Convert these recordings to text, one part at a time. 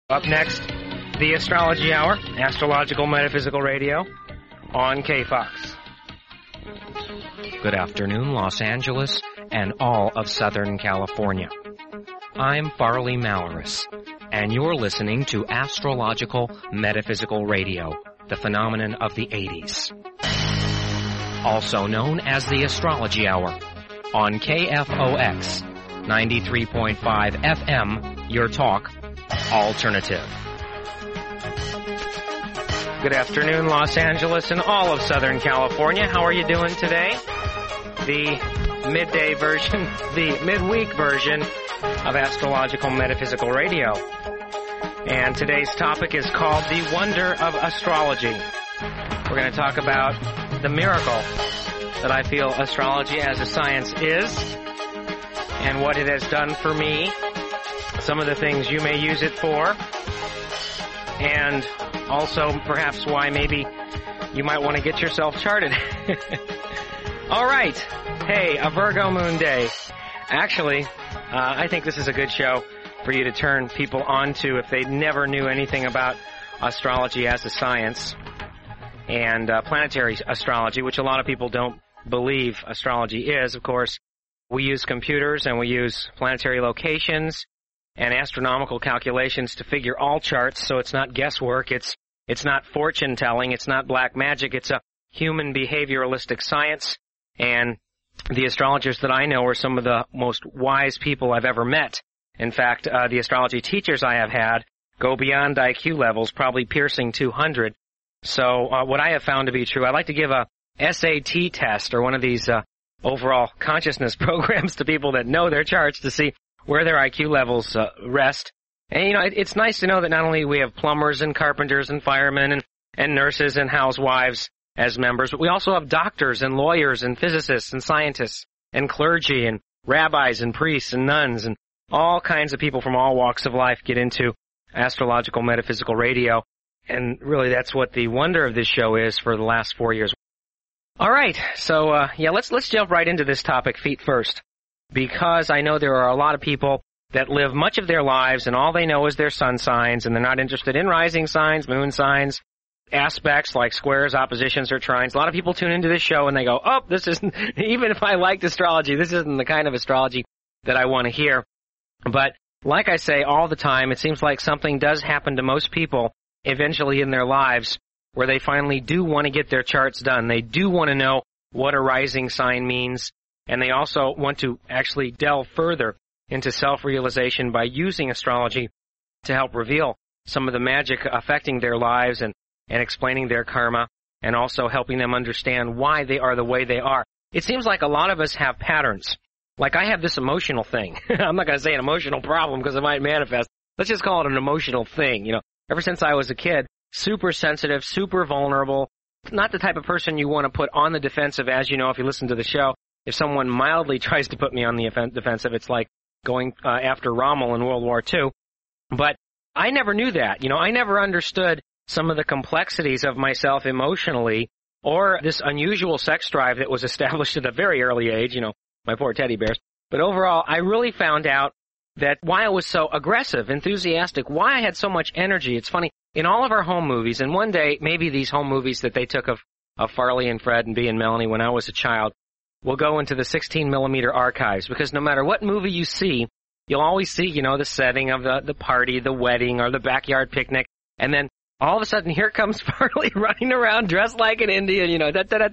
Up next, the Astrology Hour, Astrological Metaphysical Radio on KFOX. Good afternoon, Los Angeles and all of Southern California. I'm Farley Malorus, and you're listening to Astrological Metaphysical Radio, the phenomenon of the 80s. Also known as the Astrology Hour on KFOX 93.5 FM, Your Talk Alternative. Good afternoon, Los Angeles and all of Southern California. How are you doing today? The midday version, the midweek version of Astrological Metaphysical Radio. And today's topic is called The Wonder of Astrology. We're going to talk about the miracle that I feel astrology as a science is and what it has done for me, some of the things you may use it for, and also perhaps why maybe you might want to get yourself charted. All right. Hey, a Virgo moon day. Actually, I think this is a good show for you to turn people onto if they never knew anything about astrology as a science and planetary astrology, which a lot of people don't believe astrology is. Of course, we use computers and we use planetary locations and astronomical calculations to figure all charts, so it's not guesswork, it's not fortune telling, it's not black magic, it's a human behavioralistic science, and the astrologers that I know are some of the most wise people I've ever met. In fact, the astrology teachers I have had go beyond IQ levels, probably piercing 200. So what I have found to be true, I like to give a SAT test or one of these overall consciousness programs to people that know their charts to see where their IQ levels rest. And, you know, it's nice to know that not only we have plumbers and carpenters and firemen and nurses and housewives as members, but we also have doctors and lawyers and physicists and scientists and clergy and rabbis and priests and nuns and all kinds of people from all walks of life get into Astrological Metaphysical Radio. And really that's what the wonder of this show is for the last 4 years. All right, so let's jump right into this topic feet first, because I know there are a lot of people that live much of their lives and all they know is their sun signs, and they're not interested in rising signs, moon signs, aspects like squares, oppositions, or trines. A lot of people tune into this show and they go, oh, this isn't, even if I liked astrology, this isn't the kind of astrology that I want to hear. But like I say all the time, it seems like something does happen to most people eventually in their lives where they finally do want to get their charts done. They do want to know what a rising sign means, and they also want to actually delve further into self-realization by using astrology to help reveal some of the magic affecting their lives and explaining their karma, and also helping them understand why they are the way they are. It seems like a lot of us have patterns. Like I have this emotional thing. I'm not going to say an emotional problem because it might manifest. Let's just call it an emotional thing. You know, ever since I was a kid, super sensitive, super vulnerable, not the type of person you want to put on the defensive. As you know, if you listen to the show, if someone mildly tries to put me on the defensive, it's like going after Rommel in World War II. But I never knew that. You know, I never understood some of the complexities of myself emotionally, or this unusual sex drive that was established at a very early age, you know, my poor teddy bears. But overall, I really found out that why I was so aggressive, enthusiastic, why I had so much energy. It's funny, in all of our home movies, and one day, maybe these home movies that they took of Farley and Fred and Bea and Melanie when I was a child will go into the 16-millimeter archives, because no matter what movie you see, you'll always see, you know, the setting of the party, the wedding, or the backyard picnic, and then all of a sudden, here comes Farley running around dressed like an Indian, you know,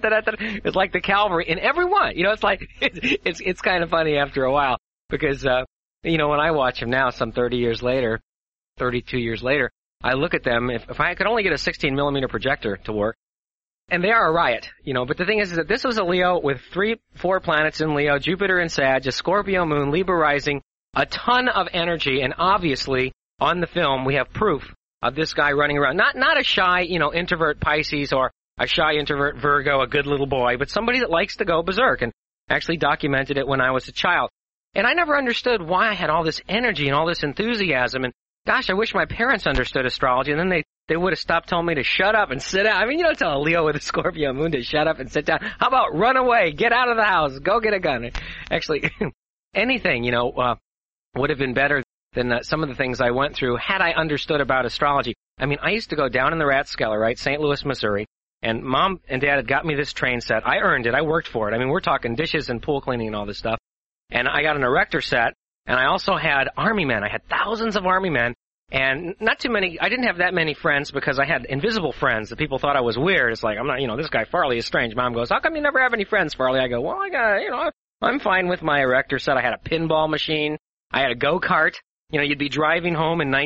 it's like the cavalry in every one. You know, it's like, it's kind of funny after a while, because, you know, when I watch them now, some 32 years later, I look at them, if I could only get a 16-millimeter projector to work, and they are a riot, you know, but the thing is that this was a Leo with 4 planets in Leo, Jupiter in Sag, a Scorpio moon, Libra rising, a ton of energy, and obviously, on the film, we have proof of this guy running around. Not a shy, you know, introvert Pisces or a shy introvert Virgo, a good little boy, but somebody that likes to go berserk, and actually documented it when I was a child. And I never understood why I had all this energy and all this enthusiasm, and gosh, I wish my parents understood astrology, and then they would have stopped telling me to shut up and sit down. I mean, you don't tell a Leo with a Scorpio moon to shut up and sit down. How about run away, get out of the house, go get a gun? Actually, anything, you know, would have been better than some of the things I went through had I understood about astrology. I mean, I used to go down in the Rathskeller, right, St. Louis, Missouri, and Mom and Dad had got me this train set. I earned it. I worked for it. I mean, we're talking dishes and pool cleaning and all this stuff. And I got an erector set, and I also had Army men. I had thousands of Army men, and not too many. I didn't have that many friends because I had invisible friends that people thought I was weird. It's like, I'm not, this guy Farley is strange. Mom goes, how come you never have any friends, Farley? I go, well, I got, I'm fine with my erector set. I had a pinball machine. I had a go-kart. You'd be driving home in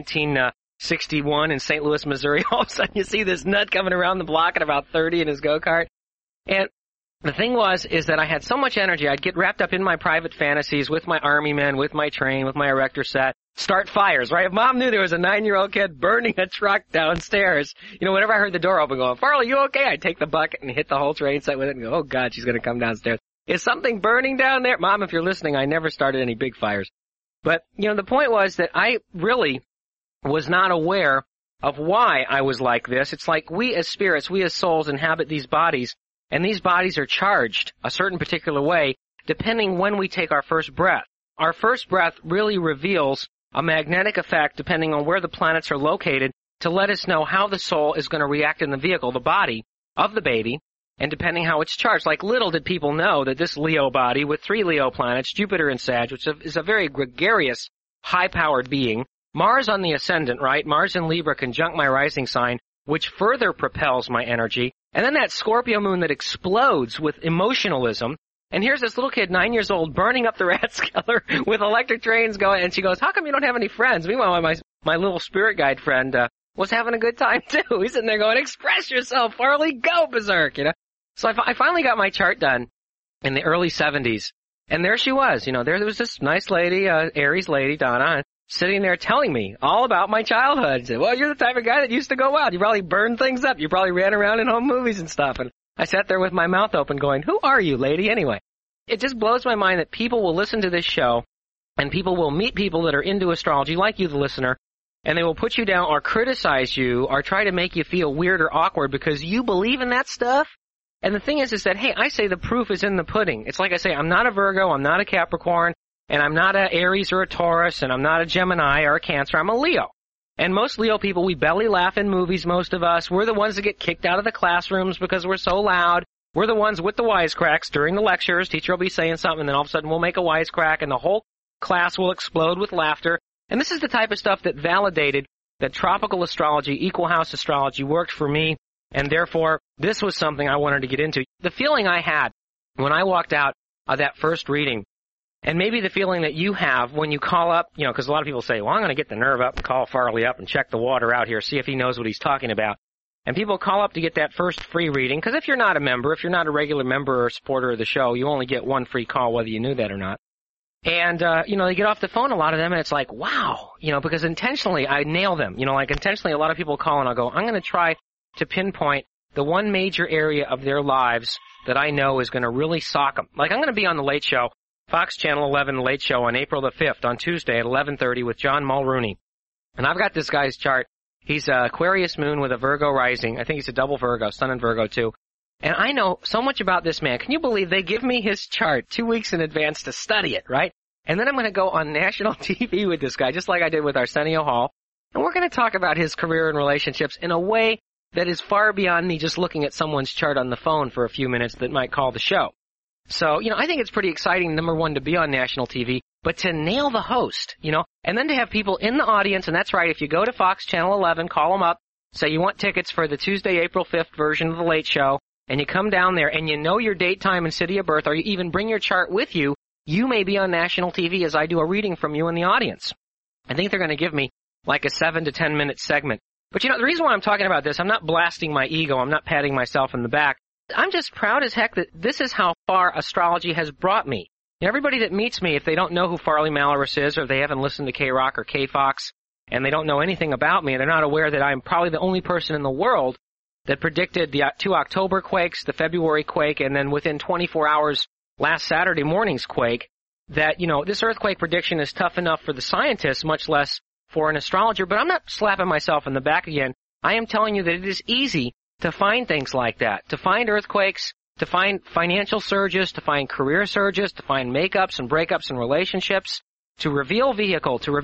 1961 in St. Louis, Missouri. All of a sudden you see this nut coming around the block at about 30 in his go-kart. And the thing is that I had so much energy. I'd get wrapped up in my private fantasies with my Army men, with my train, with my erector set, start fires, right? If Mom knew there was a 9-year-old kid burning a truck downstairs, whenever I heard the door open going, Farley, you okay? I'd take the bucket and hit the whole train set with it and go, oh God, she's going to come downstairs. Is something burning down there? Mom, if you're listening, I never started any big fires. But, the point was that I really was not aware of why I was like this. It's like we as spirits, we as souls inhabit these bodies, and these bodies are charged a certain particular way depending when we take our first breath. Our first breath really reveals a magnetic effect depending on where the planets are located to let us know how the soul is going to react in the vehicle, the body of the baby, and depending how it's charged. Like little did people know that this Leo body with 3 Leo planets, Jupiter and Sag, which is a very gregarious, high-powered being, Mars on the ascendant, right? Mars in Libra conjunct my rising sign, which further propels my energy. And then that Scorpio moon that explodes with emotionalism. And here's this little kid, 9 years old, burning up the Rathskeller with electric trains going. And she goes, how come you don't have any friends? Meanwhile, my little spirit guide friend was having a good time, too. He's sitting there going, express yourself, Farley, go berserk, So I finally got my chart done in the early 70s. And there she was. There was this nice lady, Aries lady, Donna, sitting there telling me all about my childhood. Said, well, you're the type of guy that used to go out. You probably burned things up. You probably ran around in home movies and stuff. And I sat there with my mouth open going, who are you, lady, anyway? It just blows my mind that people will listen to this show and people will meet people that are into astrology, like you, the listener, and they will put you down or criticize you or try to make you feel weird or awkward because you believe in that stuff. And the thing is that, hey, I say the proof is in the pudding. It's like I say, I'm not a Virgo, I'm not a Capricorn, and I'm not a Aries or a Taurus, and I'm not a Gemini or a Cancer. I'm a Leo. And most Leo people, we belly laugh in movies, most of us. We're the ones that get kicked out of the classrooms because we're so loud. We're the ones with the wisecracks during the lectures. Teacher will be saying something, and then all of a sudden we'll make a wisecrack, and the whole class will explode with laughter. And this is the type of stuff that validated that tropical astrology, equal house astrology worked for me, and therefore this was something I wanted to get into. The feeling I had when I walked out of that first reading, and maybe the feeling that you have when you call up, because a lot of people say, well, I'm going to get the nerve up and call Farley up and check the water out here, see if he knows what he's talking about. And people call up to get that first free reading, because if you're not a member, if you're not a regular member or supporter of the show, you only get one free call whether you knew that or not. And, they get off the phone, a lot of them, and it's like, wow, because intentionally I nail them. Intentionally a lot of people call and I'll go, I'm going to try to pinpoint the one major area of their lives that I know is going to really sock them. Like I'm going to be on The Late Show, Fox Channel 11, The Late Show on April the 5th, on Tuesday at 11:30 with John Mulrooney. And I've got this guy's chart. He's Aquarius moon with a Virgo rising. I think he's a double Virgo, Sun and Virgo too. And I know so much about this man. Can you believe they give me his chart 2 weeks in advance to study it, right? And then I'm going to go on national TV with this guy, just like I did with Arsenio Hall. And we're going to talk about his career and relationships in a way that is far beyond me just looking at someone's chart on the phone for a few minutes that might call the show. So, I think it's pretty exciting, number one, to be on national TV, but to nail the host, and then to have people in the audience, and that's right, if you go to Fox Channel 11, call them up, say you want tickets for the Tuesday, April 5th version of The Late Show, and you come down there and you know your date, time, and city of birth, or you even bring your chart with you, you may be on national TV as I do a reading from you in the audience. I think they're going to give me like a 7 to 10 minute segment. But the reason why I'm talking about this, I'm not blasting my ego, I'm not patting myself in the back. I'm just proud as heck that this is how far astrology has brought me. Everybody that meets me, if they don't know who Farley Malaris is, or they haven't listened to K-Rock or K-Fox, and they don't know anything about me, and they're not aware that I'm probably the only person in the world that predicted the 2 October quakes, the February quake, and then within 24 hours, last Saturday morning's quake, that, this earthquake prediction is tough enough for the scientists, much less for an astrologer. But I'm not slapping myself in the back again. I am telling you that it is easy to find things like that, to find earthquakes, to find financial surges, to find career surges, to find makeups and breakups in relationships, to reveal vehicle, to reveal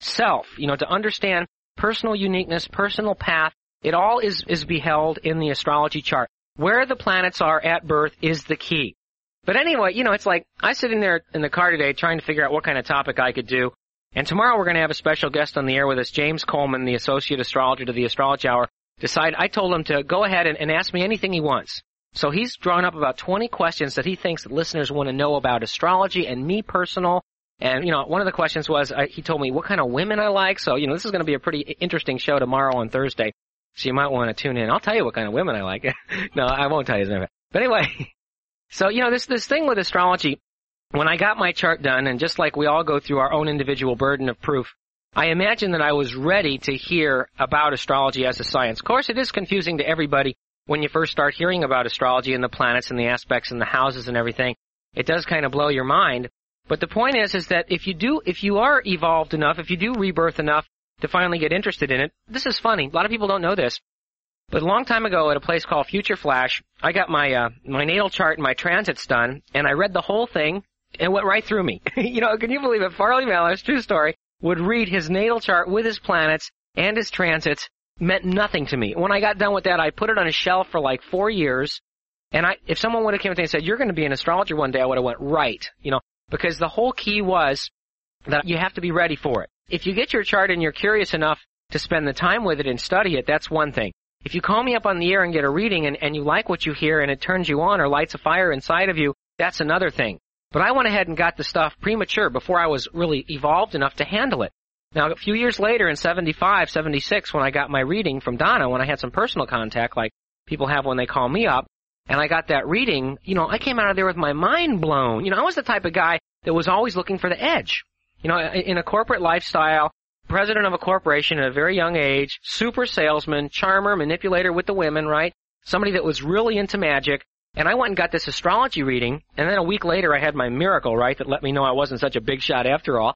self, to understand personal uniqueness, personal path. It all is beheld in the astrology chart. Where the planets are at birth is the key. But anyway, it's like I sit in there in the car today trying to figure out what kind of topic I could do. And tomorrow we're going to have a special guest on the air with us, James Coleman, the associate astrologer to the Astrology Hour. I told him to go ahead and ask me anything he wants. So he's drawn up about 20 questions that he thinks that listeners want to know about astrology and me personal. And, one of the questions was, he told me what kind of women I like. So, this is going to be a pretty interesting show tomorrow on Thursday. So you might want to tune in. I'll tell you what kind of women I like. No, I won't tell you his name. But anyway, so, this thing with astrology, when I got my chart done, and just like we all go through our own individual burden of proof, I imagined that I was ready to hear about astrology as a science. Of course, it is confusing to everybody when you first start hearing about astrology and the planets and the aspects and the houses and everything. It does kind of blow your mind. But the point is that if you are evolved enough, if you do rebirth enough to finally get interested in it, this is funny. A lot of people don't know this. But a long time ago at a place called Future Flash, I got my natal chart and my transits done, and I read the whole thing, and it went right through me. Can you believe it? Farley Mallers, true story, would read his natal chart with his planets and his transits. Meant nothing to me. When I got done with that, I put it on a shelf for like 4 years, and if someone would have come to me and said, you're going to be an astrologer one day, I would have went, right, because the whole key was that you have to be ready for it. If you get your chart and you're curious enough to spend the time with it and study it, that's one thing. If you call me up on the air and get a reading and you like what you hear and it turns you on or lights a fire inside of you, that's another thing. But I went ahead and got the stuff premature before I was really evolved enough to handle it. Now, a few years later in 75, 76, when I got my reading from Donna, when I had some personal contact like people have when they call me up, and I got that reading, I came out of there with my mind blown. I was the type of guy that was always looking for the edge. In a corporate lifestyle, president of a corporation at a very young age, super salesman, charmer, manipulator with the women, right? Somebody that was really into magic. And I went and got this astrology reading, and then a week later I had my miracle, right, that let me know I wasn't such a big shot after all.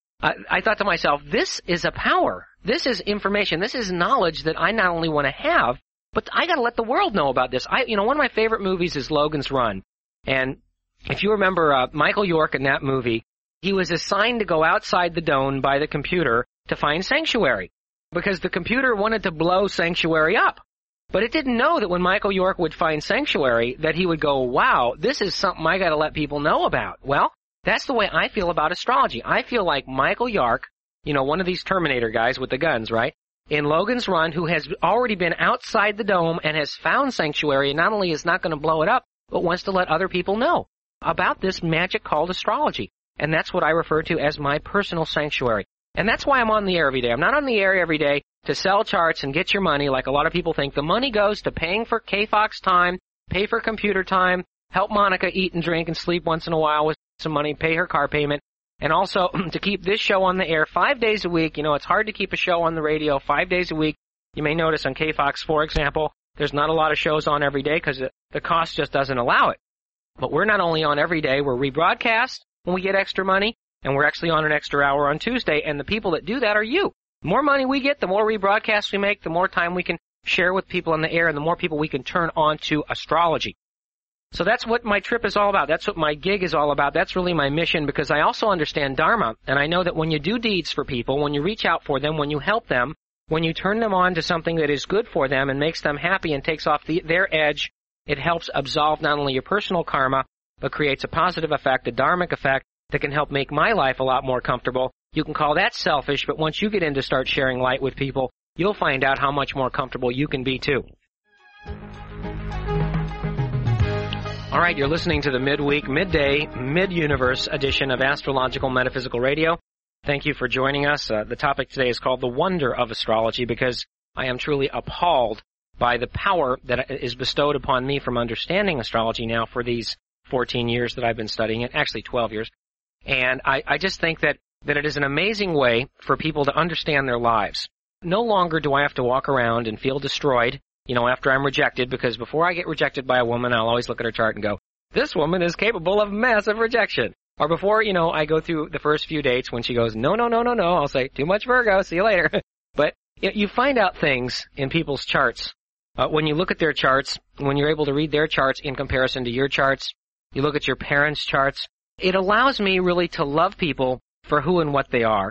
I thought to myself, this is a power. This is information. This is knowledge that I not only want to have, but I got to let the world know about this. One of my favorite movies is Logan's Run. And if you remember Michael York in that movie, he was assigned to go outside the dome by the computer to find Sanctuary because the computer wanted to blow Sanctuary up. But it didn't know that when Michael York would find Sanctuary that he would go, wow, this is something I got to let people know about. Well, that's the way I feel about astrology. I feel like Michael York, one of these Terminator guys with the guns, right, in Logan's Run, who has already been outside the dome and has found Sanctuary, and not only is not going to blow it up, but wants to let other people know about this magic called astrology. And that's what I refer to as my personal sanctuary. And that's why I'm on the air every day. I'm not on the air every day to sell charts and get your money like a lot of people think. The money goes to paying for KFOX time, pay for computer time, help Monica eat and drink and sleep once in a while with some money, pay her car payment, and also to keep this show on the air 5 days a week. It's hard to keep a show on the radio 5 days a week. You may notice on KFOX, for example, there's not a lot of shows on every day because the cost just doesn't allow it. But we're not only on every day, we're rebroadcast when we get extra money, and we're actually on an extra hour on Tuesday, and the people that do that are you. The more money we get, the more rebroadcasts we make, the more time we can share with people on the air, and the more people we can turn on to astrology. So that's what my trip is all about. That's what my gig is all about. That's really my mission, because I also understand Dharma, and I know that when you do deeds for people, when you reach out for them, when you help them, when you turn them on to something that is good for them and makes them happy and takes off their edge, it helps absolve not only your personal karma, but creates a positive effect, a dharmic effect, that can help make my life a lot more comfortable. You can call that selfish, but once you get in to start sharing light with people, you'll find out how much more comfortable you can be too. All right, you're listening to the midweek, midday, mid-universe edition of Astrological Metaphysical Radio. Thank you for joining us. The topic today is called The Wonder of Astrology, because I am truly appalled by the power that is bestowed upon me from understanding astrology now for these 14 years that I've been studying it, actually 12 years. And I just think that it is an amazing way for people to understand their lives. No longer do I have to walk around and feel destroyed, after I'm rejected, because before I get rejected by a woman, I'll always look at her chart and go, this woman is capable of massive rejection. Or before, I go through the first few dates when she goes, no, I'll say, too much Virgo, see you later. But you find out things in people's charts. When you look at their charts, when you're able to read their charts in comparison to your charts, you look at your parents' charts, it allows me really to love people for who and what they are.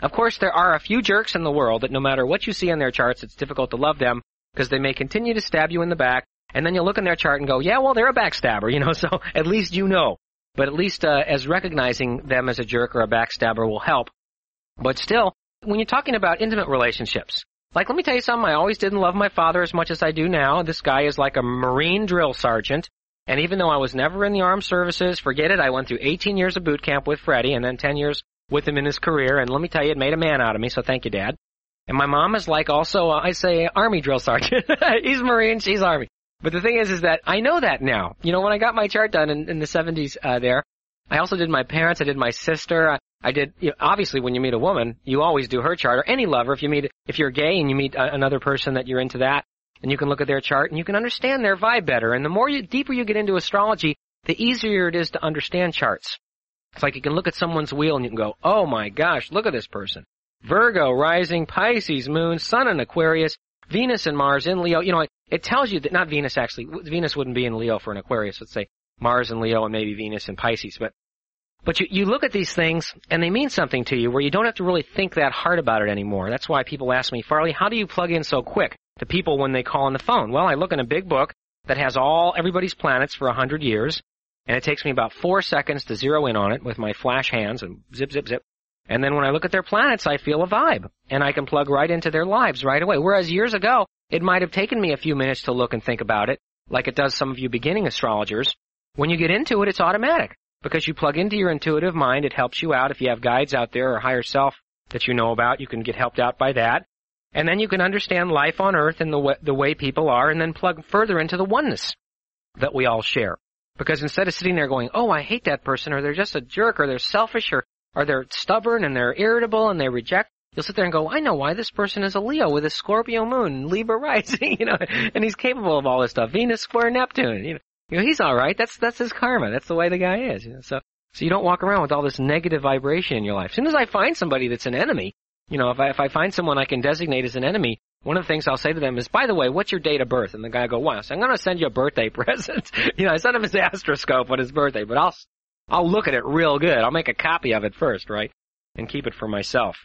Of course, there are a few jerks in the world that no matter what you see on their charts, it's difficult to love them because they may continue to stab you in the back, and then you look in their chart and go, yeah, well, they're a backstabber, so at least you know. But at least as recognizing them as a jerk or a backstabber will help. But still, when you're talking about intimate relationships, like, let me tell you something, I always didn't love my father as much as I do now. This guy is like a Marine drill sergeant, and even though I was never in the armed services, forget it, I went through 18 years of boot camp with Freddie, and then 10 years with him in his career, and let me tell you, it made a man out of me, so thank you, Dad. And my mom is like also, I say, Army drill sergeant. He's Marine, she's Army. But the thing is that I know that now. When I got my chart done in the 70s there, I also did my parents, I did my sister, I did, obviously when you meet a woman, you always do her chart, or any lover, if you're gay and you meet another person that you're into that, and you can look at their chart and you can understand their vibe better. And the more deeper you get into astrology, the easier it is to understand charts. It's like you can look at someone's wheel and you can go, oh my gosh, look at this person. Virgo, rising, Pisces, moon, sun in Aquarius, Venus and Mars in Leo. It tells you that, not Venus actually, Venus wouldn't be in Leo for an Aquarius, let's say Mars in Leo and maybe Venus in Pisces. But you look at these things and they mean something to you where you don't have to really think that hard about it anymore. That's why people ask me, Farley, how do you plug in so quick to people when they call on the phone? Well, I look in a big book that has everybody's planets for 100 years, and it takes me about 4 seconds to zero in on it with my flash hands and zip, zip, zip. And then when I look at their planets, I feel a vibe, and I can plug right into their lives right away. Whereas years ago, it might have taken me a few minutes to look and think about it, like it does some of you beginning astrologers. When you get into it, it's automatic, because you plug into your intuitive mind. It helps you out. If you have guides out there or higher self that you know about, you can get helped out by that. And then you can understand life on Earth and the way people are, and then plug further into the oneness that we all share. Because instead of sitting there going, oh, I hate that person, or they're just a jerk, or they're selfish, or they're stubborn, and they're irritable, and they reject, you'll sit there and go, I know why this person is a Leo with a Scorpio moon, Libra rising, and he's capable of all this stuff. Venus square Neptune, he's all right. That's his karma. That's the way the guy is. So you don't walk around with all this negative vibration in your life. As soon as I find somebody that's an enemy, if I find someone I can designate as an enemy, one of the things I'll say to them is, by the way, what's your date of birth? And the guy will go, wow, so I'm going to send you a birthday present. I send him his astroscope on his birthday, but I'll look at it real good. I'll make a copy of it first, right? And keep it for myself.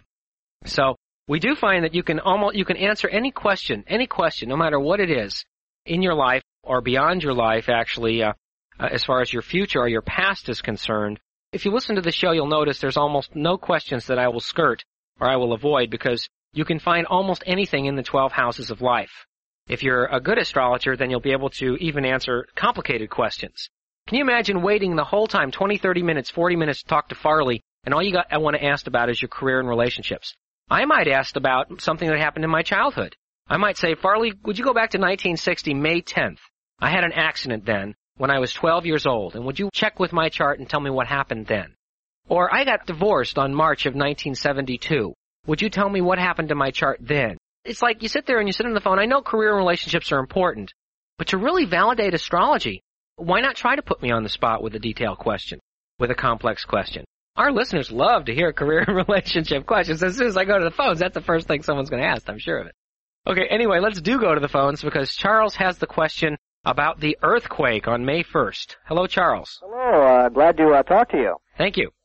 So we do find that you can answer any question, no matter what it is, in your life or beyond your life, actually, as far as your future or your past is concerned. If you listen to the show, you'll notice there's almost no questions that I will skirt or I will avoid, because you can find almost anything in the 12 houses of life. If you're a good astrologer, then you'll be able to even answer complicated questions. Can you imagine waiting the whole time, 20, 30 minutes, 40 minutes to talk to Farley, and all I want to ask about is your career and relationships? I might ask about something that happened in my childhood. I might say, Farley, would you go back to 1960, May 10th? I had an accident then when I was 12 years old, and would you check with my chart and tell me what happened then? Or I got divorced on March of 1972. Would you tell me what happened to my chart then? It's like you sit there and you sit on the phone. I know career and relationships are important, but to really validate astrology, why not try to put me on the spot with a detailed question, with a complex question? Our listeners love to hear career and relationship questions. As soon as I go to the phones, that's the first thing someone's going to ask, I'm sure of it. Okay, anyway, let's go to the phones because Charles has the question about the earthquake on May 1st. Hello, Charles. Hello, glad to talk to you. Thank you.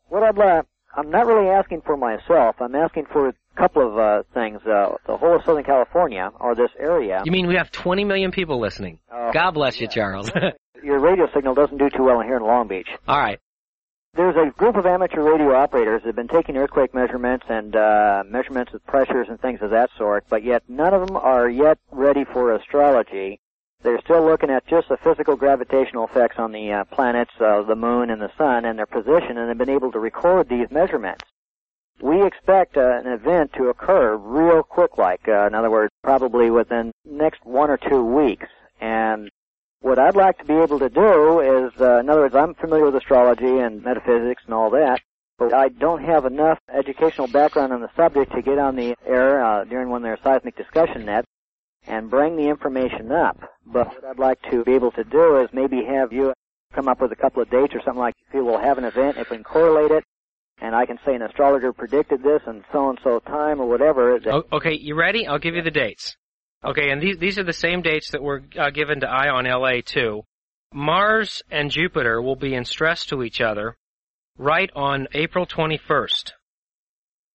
I'm not really asking for myself. I'm asking for a couple of things. The whole of Southern California, or this area. You mean we have 20 million people listening? God bless you, Charles. Your radio signal doesn't do too well here in Long Beach. All right. There's a group of amateur radio operators that have been taking earthquake measurements and measurements of pressures and things of that sort, but yet none of them are yet ready for astrology. They're still looking at just the physical gravitational effects on the planets, the moon and the sun, and their position, and they've been able to record these measurements. We expect an event to occur real quick-like, in other words, probably within the next 1 or 2 weeks. And what I'd like to be able to do is, in other words, I'm familiar with astrology and metaphysics and all that, but I don't have enough educational background on the subject to get on the air during one of their seismic discussion nets and bring the information up. But what I'd like to be able to do is maybe have you come up with a couple of dates or something like you feel we'll have an event, if we can correlate it, and I can say an astrologer predicted this and so time or whatever. Okay, you ready? I'll give you the dates. Okay, and these are the same dates that were given to Ion LA too. Mars and Jupiter will be in stress to each other right on April 21st.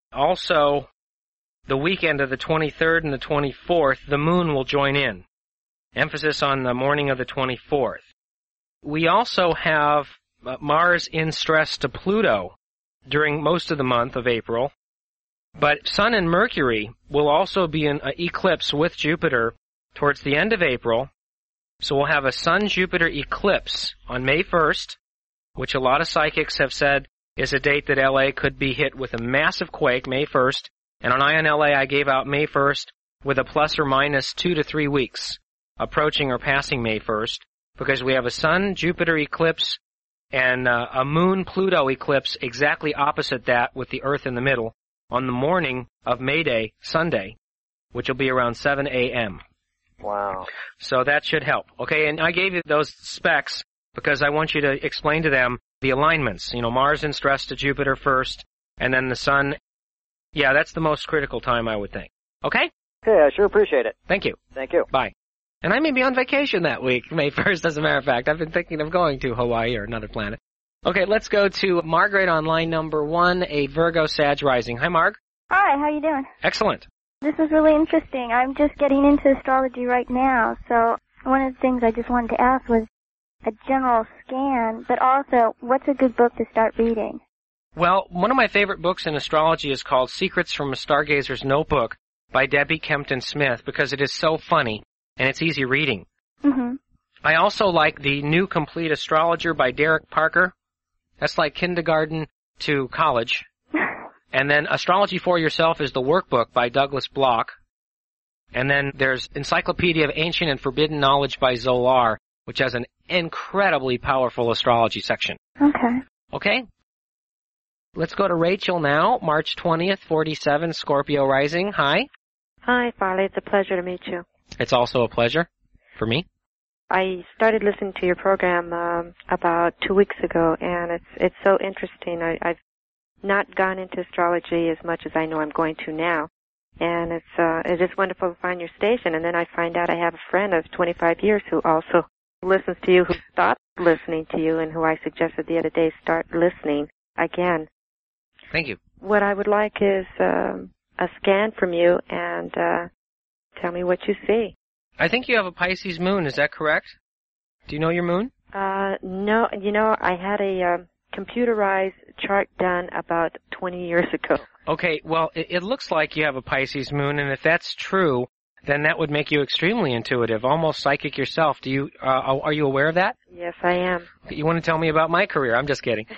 Also, the weekend of the 23rd and the 24th, the moon will join in. Emphasis on the morning of the 24th. We also have Mars in stress to Pluto during most of the month of April. But Sun and Mercury will also be in an eclipse with Jupiter towards the end of April. So we'll have a Sun-Jupiter eclipse on May 1st, which a lot of psychics have said is a date that LA could be hit with a massive quake, May 1st. And on Ion LA, I gave out May 1st with a plus or minus 2 to 3 weeks, approaching or passing May 1st, because we have a Sun-Jupiter eclipse and a Moon-Pluto eclipse exactly opposite that with the Earth in the middle on the morning of May Day, Sunday, which will be around 7 a.m. Wow. So that should help. Okay, and I gave you those specs because I want you to explain to them the alignments. You know, Mars in stress to Jupiter first, and then the Sun. Yeah, that's the most critical time, I would think. Okay? Okay, I sure appreciate it. Thank you. Thank you. Bye. And I may be on vacation that week, May 1st, as a matter of fact. I've been thinking of going to Hawaii or another planet. Okay, let's go to Margaret on line number 1, a Virgo Sag rising. Hi, Marg. Hi, how you doing? Excellent. This is really interesting. I'm just getting into astrology right now, so one of the things I just wanted to ask was a general scan, but also, what's a good book to start reading? Well, one of my favorite books in astrology is called Secrets from a Stargazer's Notebook by Debbie Kempton Smith because it is so funny and it's easy reading. Mm-hmm. I also like The New Complete Astrologer by Derek Parker. That's like kindergarten to college. And then Astrology for Yourself is the workbook by Douglas Bloch. And then there's Encyclopedia of Ancient and Forbidden Knowledge by Zolar, which has an incredibly powerful astrology section. Okay. Okay? Let's go to Rachel now, March 20th, 47, Scorpio rising. Hi. Hi, Farley. It's a pleasure to meet you. It's also a pleasure for me. I started listening to your program about 2 weeks ago, and it's so interesting. I've not gone into astrology as much as I know I'm going to now, and it's just wonderful to find your station. And then I find out I have a friend of 25 years who also listens to you, who stopped listening to you, and who I suggested the other day start listening again. Thank you. What I would like is a scan from you and tell me what you see. I think you have a Pisces moon, is that correct? Do you know your moon? No, I had a computerized chart done about 20 years ago. Okay, well, it looks like you have a Pisces moon, and if that's true, then that would make you extremely intuitive, almost psychic yourself. Do you, are you aware of that? Yes, I am. You want to tell me about my career? I'm just kidding.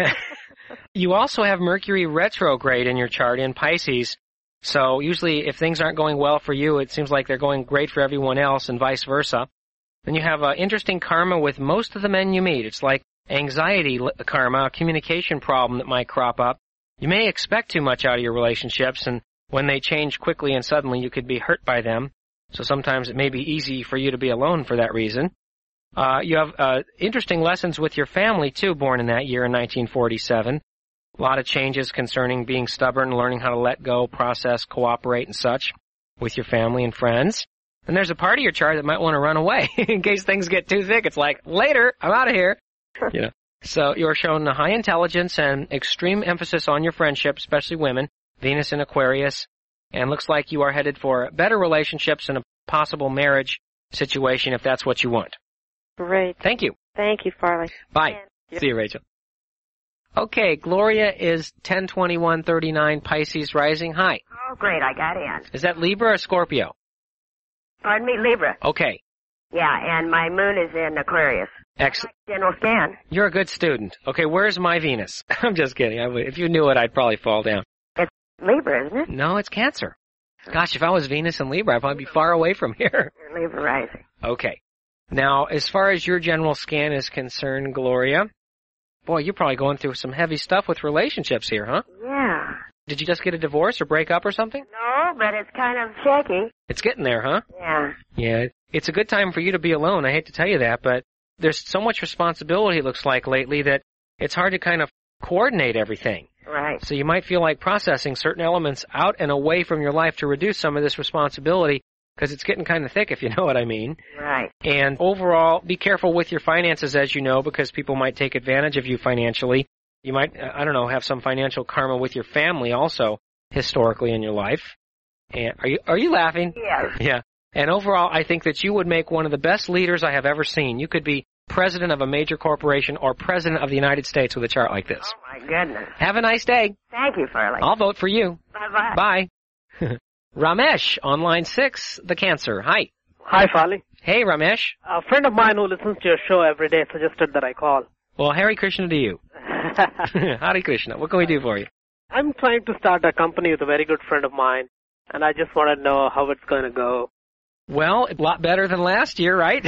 You also have Mercury retrograde in your chart in Pisces. So usually if things aren't going well for you, it seems like they're going great for everyone else and vice versa. Then you have interesting karma with most of the men you meet. It's like anxiety karma, a communication problem that might crop up. You may expect too much out of your relationships, and when they change quickly and suddenly, you could be hurt by them. So sometimes it may be easy for you to be alone for that reason. You have interesting lessons with your family, too, born in that year in 1947. A lot of changes concerning being stubborn, learning how to let go, process, cooperate, and such with your family and friends. And there's a part of your chart that might want to run away in case things get too thick. It's like, later, I'm out of here. You know. So you're shown a high intelligence and extreme emphasis on your friendship, especially women, Venus in Aquarius, and looks like you are headed for better relationships and a possible marriage situation if that's what you want. Great. Thank you. Thank you, Farley. Bye. See you, Rachel. Okay, Gloria is 10/21/39 Pisces rising. Hi. Oh, great, I got in. Is that Libra or Scorpio? Pardon me, Libra. Okay. Yeah, and my moon is in Aquarius. Excellent. General scan. You're a good student. Okay, where's my Venus? I'm just kidding. If you knew it, I'd probably fall down. It's Libra, isn't it? No, it's Cancer. Gosh, if I was Venus and Libra, I'd probably be far away from here. You're Libra rising. Okay. Now, as far as your general scan is concerned, Gloria, boy, you're probably going through some heavy stuff with relationships here, huh? Yeah. Did you just get a divorce or break up or something? No, but it's kind of shaky. It's getting there, huh? Yeah. Yeah. It's a good time for you to be alone. I hate to tell you that, but there's so much responsibility, it looks like, lately that it's hard to kind of coordinate everything. Right. So you might feel like processing certain elements out and away from your life to reduce some of this responsibility because it's getting kind of thick, if you know what I mean. Right. And overall, be careful with your finances, as you know, because people might take advantage of you financially. You might, I don't know, have some financial karma with your family also. historically in your life. And are you laughing? Yes. Yeah. And overall, I think that you would make one of the best leaders I have ever seen. You could be president of a major corporation or president of the United States with a chart like this. Oh, my goodness. Have a nice day. Thank you, Farley. I'll vote for you. Bye-bye. Bye. Ramesh on line 6, the Cancer. Hi. Hi, Farley. Hey, Ramesh. A friend of mine who listens to your show every day suggested that I call. Well, Hare Krishna to you. Hare Krishna. What can we do for you? I'm trying to start a company with a very good friend of mine, and I just want to know how it's going to go. Well, a lot better than last year, right?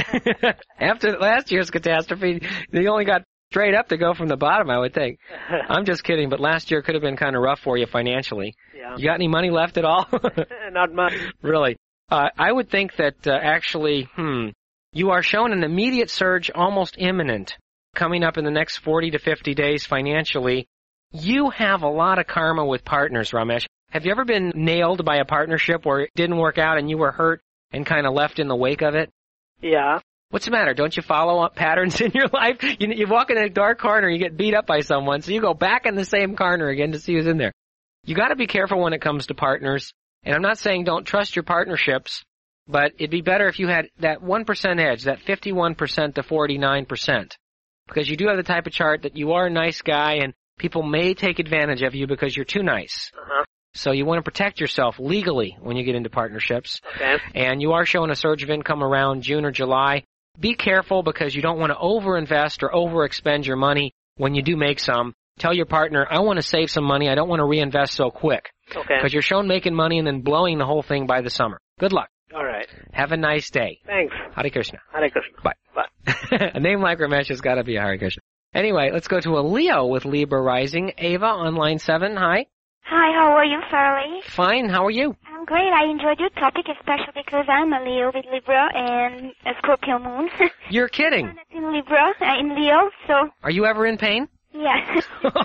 After last year's catastrophe, they only got straight up to go from the bottom, I would think. I'm just kidding, but last year could have been kind of rough for you financially. Yeah. You got any money left at all? Not much. Really? I would think that actually, you are shown an immediate surge, almost imminent, coming up in the next 40 to 50 days financially. You have a lot of karma with partners, Ramesh. Have you ever been nailed by a partnership where it didn't work out and you were hurt and kind of left in the wake of it? Yeah. What's the matter? Don't you follow up patterns in your life? You walk in a dark corner, you get beat up by someone, so you go back in the same corner again to see who's in there. You got to be careful when it comes to partners. And I'm not saying don't trust your partnerships, but it'd be better if you had that 1% edge, that 51% to 49%. Because you do have the type of chart that you are a nice guy and people may take advantage of you because you're too nice. Uh-huh. So you want to protect yourself legally when you get into partnerships. Okay. And you are showing a surge of income around June or July. Be careful because you don't want to overinvest or overexpend your money when you do make some. Tell your partner, I want to save some money. I don't want to reinvest so quick. Okay. Because you're shown making money and then blowing the whole thing by the summer. Good luck. All right. Have a nice day. Thanks. Hare Krishna. Hare Krishna. Bye. Bye. A name like Ramesh has got to be a Hare Krishna. Anyway, let's go to a Leo with Libra rising. Ava on line 7. Hi. Hi, how are you, Farley? Fine. How are you? I'm great. I enjoyed your topic, especially because I'm a Leo with Libra and a Scorpio moon. You're kidding. In Libra, in Leo, so... Are you ever in pain? Yeah.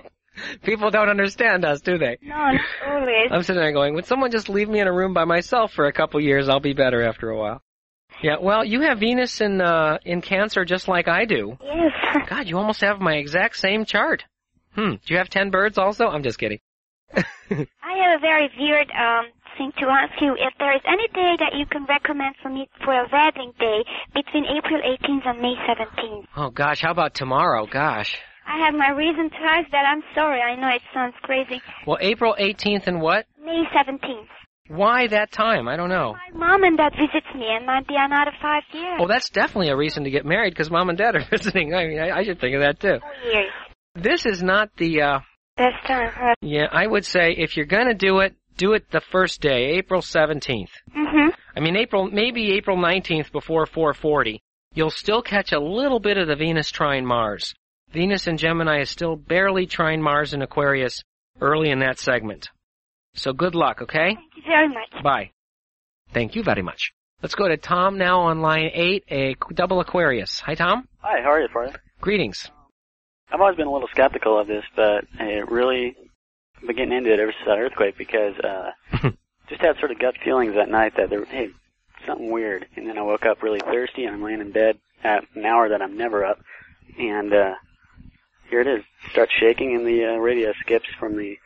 People don't understand us, do they? No, not always. I'm sitting there going, would someone just leave me in a room by myself for a couple years? I'll be better after a while. Yeah, well, you have Venus in Cancer just like I do. Yes. God, you almost have my exact same chart. Do you have 10 birds also? I'm just kidding. I have a very weird thing to ask you. If there is any day that you can recommend for me for a wedding day between April 18th and May 17th. Oh, gosh, how about tomorrow? Gosh. I have my reason to ask that. I'm sorry. I know it sounds crazy. Well, April 18th and what? May 17th. Why that time? I don't know. My mom and dad visits me, and might be another 5 years. Oh, that's definitely a reason to get married because mom and dad are visiting. I mean, I should think of that, too. 4 years. This is not the, Best time, huh? Yeah, I would say if you're going to do it the first day, April 17th. Mm-hmm. I mean, maybe April 19th before 4:40. You'll still catch a little bit of the Venus trine Mars. Venus in Gemini is still barely trine Mars in Aquarius early in that segment. So good luck, okay? Thank you very much. Bye. Thank you very much. Let's go to Tom now on line 8, a double Aquarius. Hi, Tom. Hi, how are you, Farley? Greetings. I've always been a little skeptical of this, but I really been getting into it ever since that earthquake because just had sort of gut feelings that night that hey, something weird. And then I woke up really thirsty, and I'm laying in bed at an hour that I'm never up, and here it is. It starts shaking, and the radio skips from the...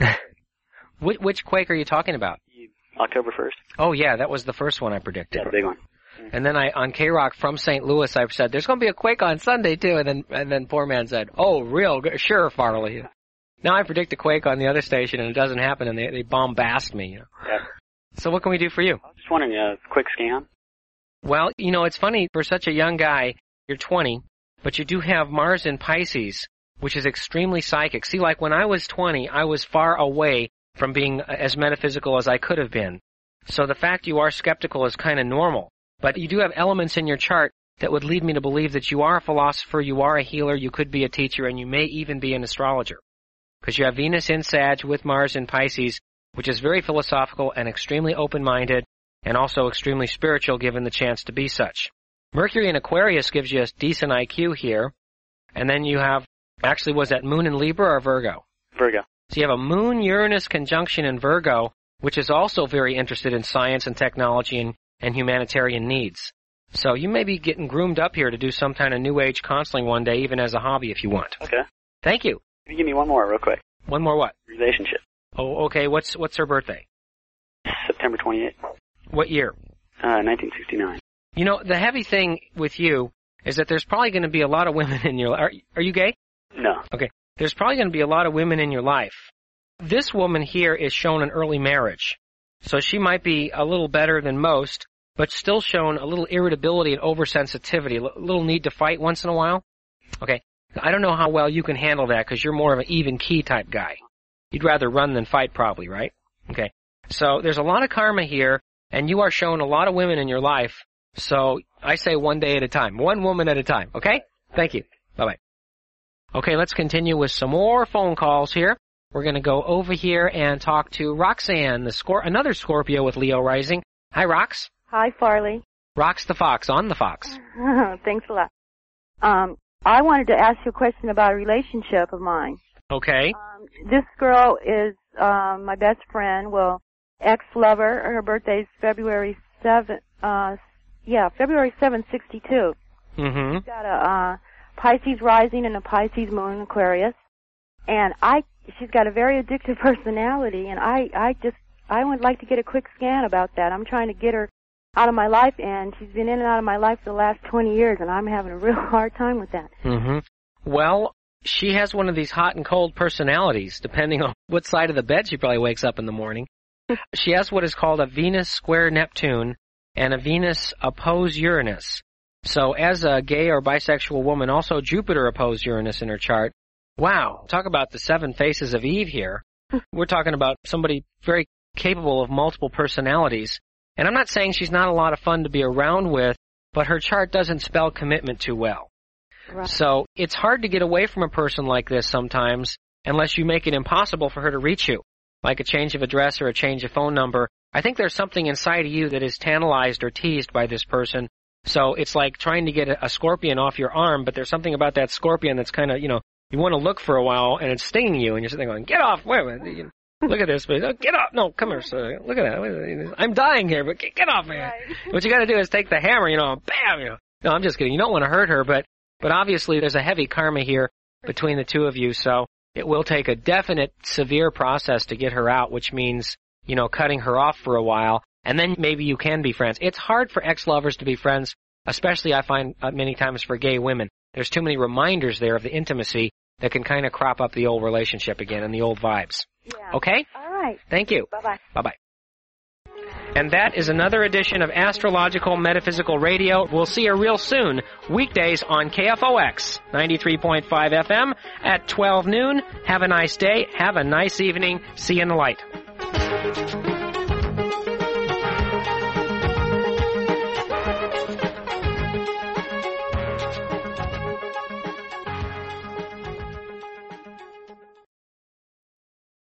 Which quake are you talking about? October 1st. Oh, yeah, that was the first one I predicted. Yeah, the big one. And then on K-Rock from St. Louis, I said, there's going to be a quake on Sunday, too. And then poor man said, oh, sure, Farley. Now I predict a quake on the other station, and it doesn't happen, and they bombast me. You know? Yeah. So what can we do for you? I was just wondering, a quick scan. Well, it's funny, for such a young guy, you're 20, but you do have Mars in Pisces, which is extremely psychic. See, like when I was 20, I was far away from being as metaphysical as I could have been. So the fact you are skeptical is kind of normal. But you do have elements in your chart that would lead me to believe that you are a philosopher, you are a healer, you could be a teacher, and you may even be an astrologer. Because you have Venus in Sag with Mars in Pisces, which is very philosophical and extremely open-minded, and also extremely spiritual given the chance to be such. Mercury in Aquarius gives you a decent IQ here. And then you have, actually, was that Moon in Libra or Virgo? Virgo. So you have a Moon-Uranus conjunction in Virgo, which is also very interested in science and technology and humanitarian needs. So you may be getting groomed up here to do some kind of New Age counseling one day, even as a hobby if you want. Okay. Thank you. Can you give me one more real quick? One more what? Relationship. Oh, okay. What's her birthday? September 28th. What year? 1969. You know, the heavy thing with you is that there's probably going to be a lot of women in your life. Are you gay? No. Okay. There's probably going to be a lot of women in your life. This woman here is shown an early marriage. So she might be a little better than most, but still shown a little irritability and oversensitivity, a little need to fight once in a while. Okay. I don't know how well you can handle that because you're more of an even key type guy. You'd rather run than fight probably, right? Okay. So there's a lot of karma here, and you are shown a lot of women in your life. So I say one day at a time, one woman at a time, okay? Thank you. Bye-bye. Okay, let's continue with some more phone calls here. We're going to go over here and talk to Roxanne, another Scorpio with Leo rising. Hi, Rox. Hi, Farley. Rox the Fox, on the Fox. Thanks a lot. I wanted to ask you a question about a relationship of mine. Okay. This girl is my best friend, ex-lover. Her birthday's February 7, February 7, 62. Mm-hmm. She's got a Pisces rising and a Pisces moon in Aquarius. And she's got a very addictive personality, and I would like to get a quick scan about that. I'm trying to get her out of my life, and she's been in and out of my life for the last 20 years, and I'm having a real hard time with that. Mm-hmm. Well, she has one of these hot and cold personalities, depending on what side of the bed she probably wakes up in the morning. She has what is called a Venus square Neptune and a Venus opposed Uranus. So as a gay or bisexual woman, also Jupiter opposed Uranus in her chart. Wow, talk about the 7 faces of Eve here. We're talking about somebody very capable of multiple personalities. And I'm not saying she's not a lot of fun to be around with, but her chart doesn't spell commitment too well. Right. So it's hard to get away from a person like this sometimes unless you make it impossible for her to reach you, like a change of address or a change of phone number. I think there's something inside of you that is tantalized or teased by this person. So it's like trying to get a scorpion off your arm, but there's something about that scorpion that's kind of, you want to look for a while and it's stinging you and you're sitting there going, get off, wait a minute. Look at this, but get off. No, come here, sir. Look at that. I'm dying here, but get off here. Right. What you got to do is take the hammer, bam. No, I'm just kidding. You don't want to hurt her, but obviously there's a heavy karma here between the two of you, so it will take a definite severe process to get her out, which means, cutting her off for a while, and then maybe you can be friends. It's hard for ex-lovers to be friends, especially I find many times for gay women. There's too many reminders there of the intimacy that can kind of crop up the old relationship again and the old vibes. Yeah. Okay? All right. Thank you. Bye-bye. Bye-bye. And that is another edition of Astrological Metaphysical Radio. We'll see you real soon, weekdays on KFOX 93.5 FM at 12 noon. Have a nice day. Have a nice evening. See you in the light.